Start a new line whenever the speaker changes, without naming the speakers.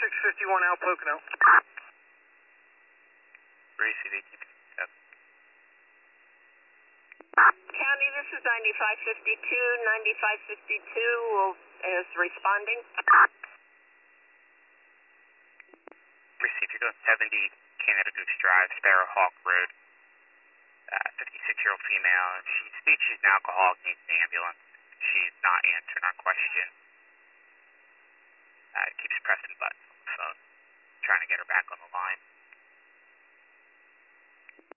651 out Pocono.
Gracie, they keep 7.
County, this is 9552. 9552 is responding.
Gracie, if you're going 70 Canada Goose Drive, Sparrowhawk Road, 56-year-old female, she states she's an alcoholic, needs an ambulance. She's not answering our question. Keeps pressing buttons on the phone, trying to get her back on the line.